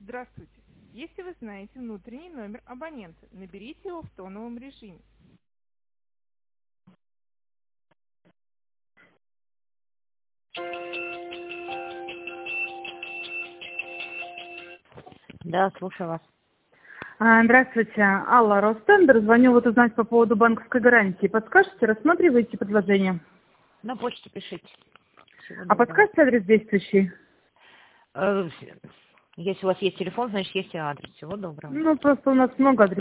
Здравствуйте. Если вы знаете внутренний номер абонента, наберите его в тоновом режиме. Да, слушаю вас. Здравствуйте, Алла, Ростендер. Звоню вот узнать по поводу банковской гарантии. Подскажете, рассматриваете предложение? На почту пишите. Всего А доброго. подскажете адрес действующий? Если у вас есть телефон, значит есть и адрес. Всего доброго. Ну, просто у нас много адресов.